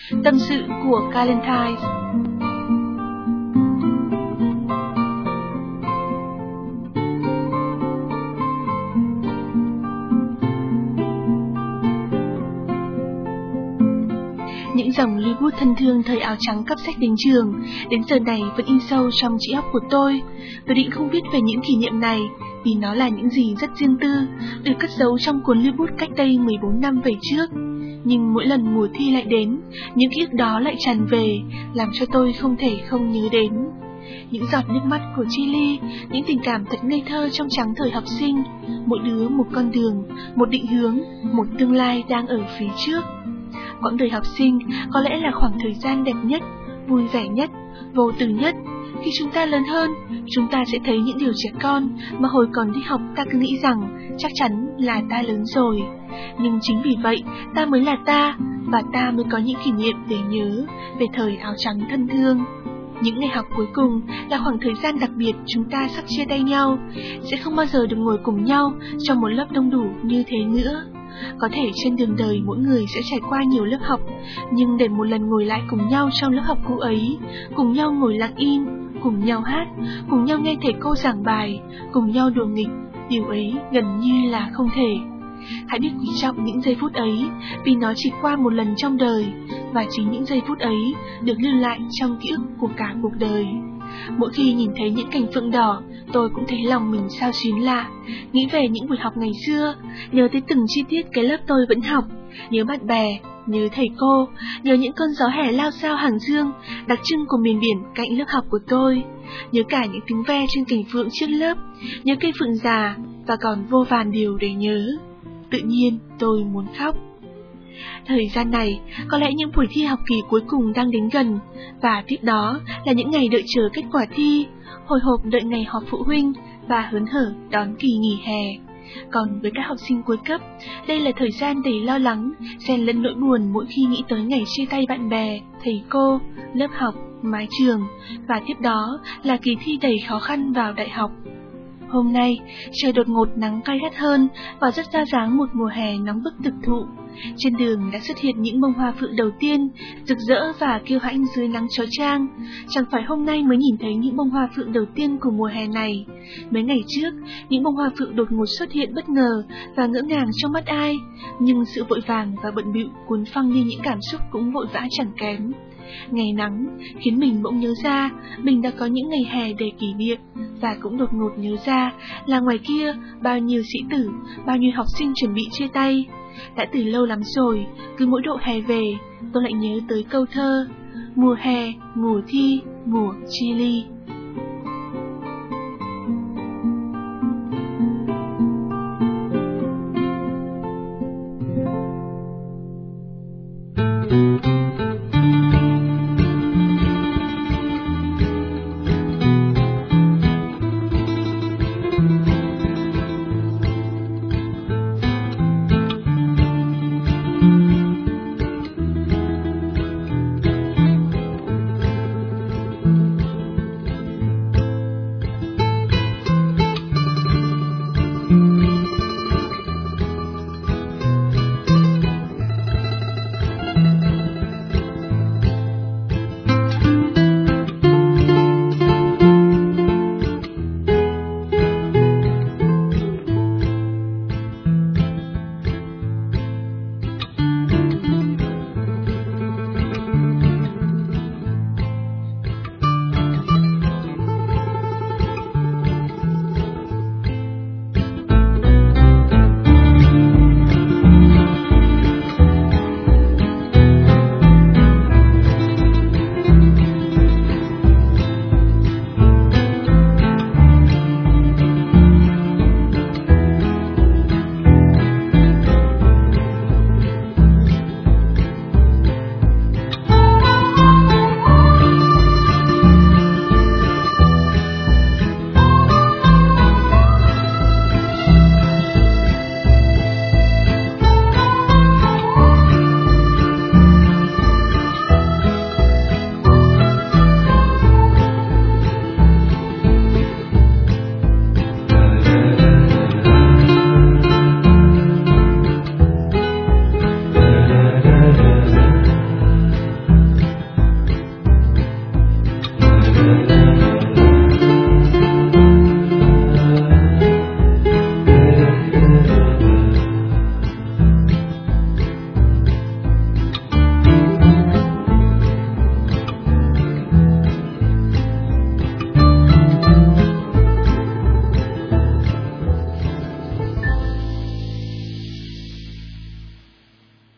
Tâm sự của Calentines. Những dòng lưu bút thân thương thời áo trắng cắp sách đến trường, đến giờ này vẫn in sâu trong trí óc của tôi. Tôi định không viết về những kỷ niệm này, vì nó là những gì rất riêng tư, được cất giấu trong cuốn lưu bút cách đây 14 năm về trước. Nhưng mỗi lần mùa thi lại đến, những ký ức đó lại tràn về, làm cho tôi không thể không nhớ đến. Những giọt nước mắt của Chili, những tình cảm thật ngây thơ trong trắng thời học sinh, mỗi đứa một con đường, một định hướng, một tương lai đang ở phía trước. Quãng đời học sinh có lẽ là khoảng thời gian đẹp nhất, vui vẻ nhất, vô tư nhất. Khi chúng ta lớn hơn, chúng ta sẽ thấy những điều trẻ con mà hồi còn đi học ta cứ nghĩ rằng chắc chắn là ta lớn rồi. Nhưng chính vì vậy, ta mới là ta, và ta mới có những kỷ niệm để nhớ về thời áo trắng thân thương. Những ngày học cuối cùng là khoảng thời gian đặc biệt chúng ta sắp chia tay nhau, sẽ không bao giờ được ngồi cùng nhau trong một lớp đông đủ như thế nữa. Có thể trên đường đời mỗi người sẽ trải qua nhiều lớp học, nhưng để một lần ngồi lại cùng nhau trong lớp học cũ ấy, cùng nhau ngồi lặng im, cùng nhau hát, cùng nhau nghe thầy cô giảng bài, cùng nhau đùa nghịch, điều ấy gần như là không thể. Hãy biết quý trọng những giây phút ấy, vì nó chỉ qua một lần trong đời, và chính những giây phút ấy được lưu lại trong ký ức của cả cuộc đời. Mỗi khi nhìn thấy những cành phượng đỏ, tôi cũng thấy lòng mình xao xuyến lạ, nghĩ về những buổi học ngày xưa, nhớ tới từng chi tiết cái lớp tôi vẫn học, nhớ bạn bè, nhớ thầy cô, nhớ những cơn gió hè lao xao hàng dương, đặc trưng của miền biển cạnh lớp học của tôi, nhớ cả những tiếng ve trên cành phượng trước lớp, nhớ cây phượng già, và còn vô vàn điều để nhớ. Tự nhiên tôi muốn khóc. Thời gian này, có lẽ những buổi thi học kỳ cuối cùng đang đến gần, và tiếp đó là những ngày đợi chờ kết quả thi, hồi hộp đợi ngày họp phụ huynh và hớn hở đón kỳ nghỉ hè. Còn với các học sinh cuối cấp, đây là thời gian đầy lo lắng, xen lẫn nỗi buồn mỗi khi nghĩ tới ngày chia tay bạn bè, thầy cô, lớp học, mái trường, và tiếp đó là kỳ thi đầy khó khăn vào đại học. Hôm nay, trời đột ngột nắng gay gắt hơn và rất ra dáng một mùa hè nóng bức thực thụ. Trên đường đã xuất hiện những bông hoa phượng đầu tiên, rực rỡ và kiêu hãnh dưới nắng chói chang. Chẳng phải hôm nay mới nhìn thấy những bông hoa phượng đầu tiên của mùa hè này. Mấy ngày trước, những bông hoa phượng đột ngột xuất hiện bất ngờ và ngỡ ngàng trong mắt ai, nhưng sự vội vàng và bận bịu cuốn phăng đi những cảm xúc cũng vội vã chẳng kém. Ngày nắng khiến mình bỗng nhớ ra mình đã có những ngày hè đầy kỷ niệm, và cũng đột ngột nhớ ra là ngoài kia bao nhiêu sĩ tử, bao nhiêu học sinh chuẩn bị chia tay. Đã từ lâu lắm rồi, cứ mỗi độ hè về, tôi lại nhớ tới câu thơ mùa hè, mùa thi, mùa chia ly.